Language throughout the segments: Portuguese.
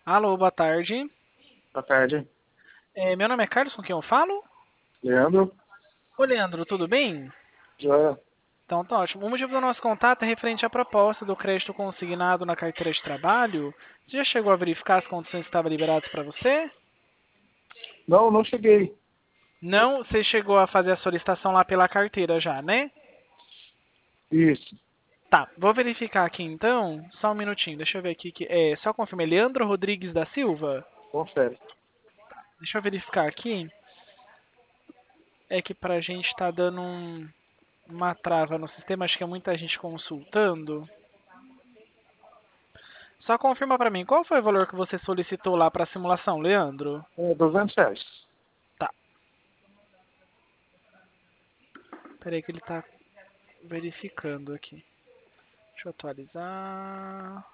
Alô, boa tarde. Boa tarde. Meu nome é Carlos, com quem eu falo? Leandro? Ô, Leandro, tudo bem? Joia. Então, tá ótimo. O motivo do nosso contato é referente à proposta do crédito consignado na carteira de trabalho. Você já chegou a verificar as condições que estavam liberadas para você? Não, não cheguei. Não, você chegou a fazer a solicitação lá pela carteira já, né? Isso. Tá, vou verificar aqui então. Só um minutinho, deixa eu ver aqui. Só confirmar. Leandro Rodrigues da Silva? Confere. Deixa eu verificar aqui. É que pra gente tá dando uma trava no sistema, acho que é muita gente consultando. Só confirma pra mim, qual foi o valor que você solicitou lá pra simulação, Leandro? R$ 200. Tá, peraí que ele tá verificando aqui. Deixa eu atualizar.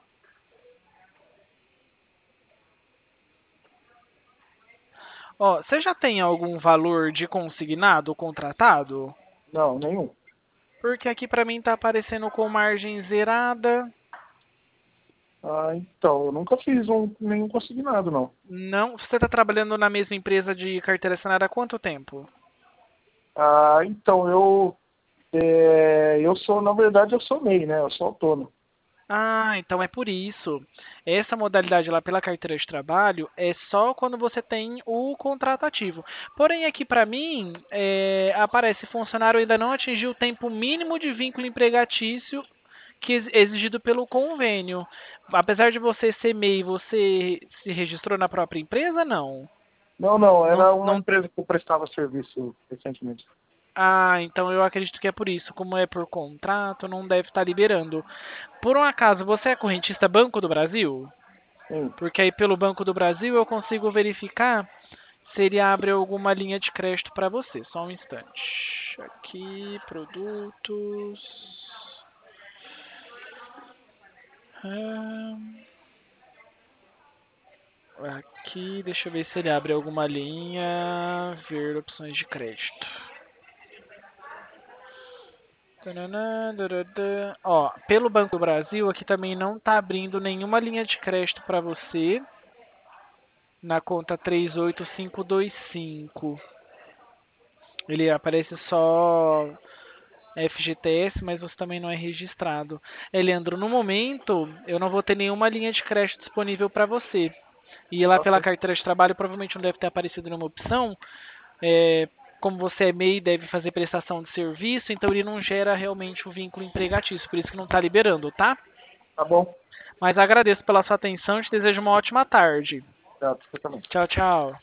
Ó, você já tem algum valor de consignado contratado? Não, nenhum. Porque aqui pra mim tá aparecendo com margem zerada. Ah, então, eu nunca fiz nenhum consignado, não. Não, você tá trabalhando na mesma empresa de carteira assinada há quanto tempo? Ah, então, eu sou, na verdade, eu sou MEI, né? Eu sou autônomo. Ah, então é por isso. Essa modalidade lá pela carteira de trabalho é só quando você tem o contrato ativo. Porém, aqui para mim, aparece funcionário ainda não atingiu o tempo mínimo de vínculo empregatício que exigido pelo convênio. Apesar de você ser MEI, você se registrou na própria empresa? Não. Não, não, Não, era uma não. empresa que eu prestava serviço recentemente. Ah, então eu acredito que é por isso. Como é por contrato, não deve estar liberando. Por um acaso, você é correntista Banco do Brasil? Sim. Porque aí pelo Banco do Brasil eu consigo verificar se ele abre alguma linha de crédito para você. Só um instante. Aqui, produtos. Aqui, deixa eu ver se ele abre alguma linha. Ver opções de crédito. Tananã, dadadã. Ó, pelo Banco do Brasil, aqui também não está abrindo nenhuma linha de crédito para você na conta 38525. Ele aparece só FGTS, mas você também não é registrado. Leandro, no momento eu não vou ter nenhuma linha de crédito disponível para você. E lá pela Ok. carteira de trabalho provavelmente não deve ter aparecido nenhuma opção. É, como você é MEI, deve fazer prestação de serviço, então ele não gera realmente o vínculo empregatício, por isso que não está liberando, tá? Tá bom. Mas agradeço pela sua atenção e te desejo uma ótima tarde. Obrigado, você também. Tchau, tchau.